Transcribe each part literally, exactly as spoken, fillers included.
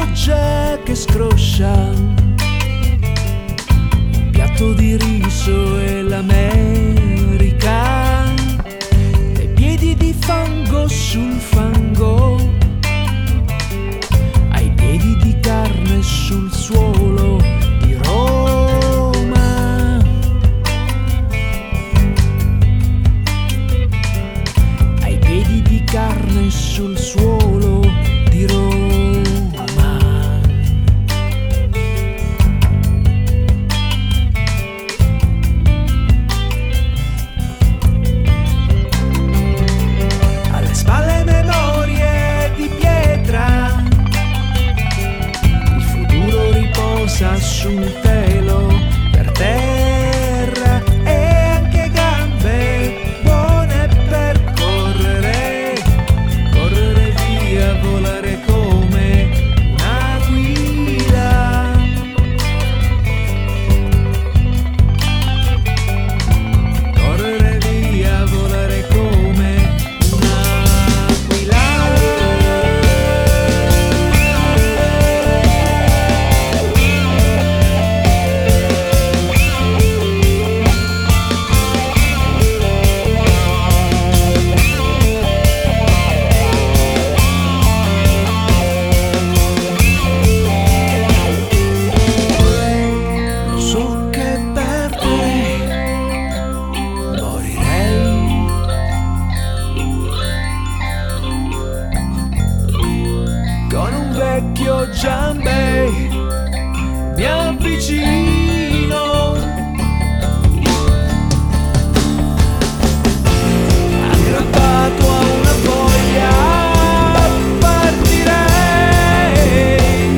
spiaggia che scroscia, un piatto di riso e l'America, dei piedi di fango sul fango, ai piedi di carne sul suolo di Roma, ai piedi di carne sul suolo di Roma. Alle spalle memorie di pietra, il futuro riposa sul telo per terra, e anche gambe buone per correre, correre via, volare come un'aquila, correre via, volare come un'aquila. Lo so che per te morirei, con un vecchio giambè mi avvicino, aggrappato a una foglia partirei.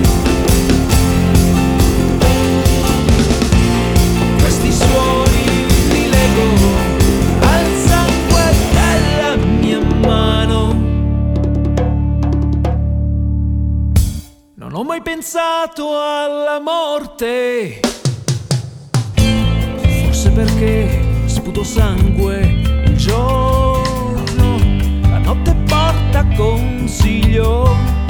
Questi suoni li leggo al sangue della mia mano. Non ho mai pensato alla morte, forse perché sputo sangue il giorno, la notte porta consiglio.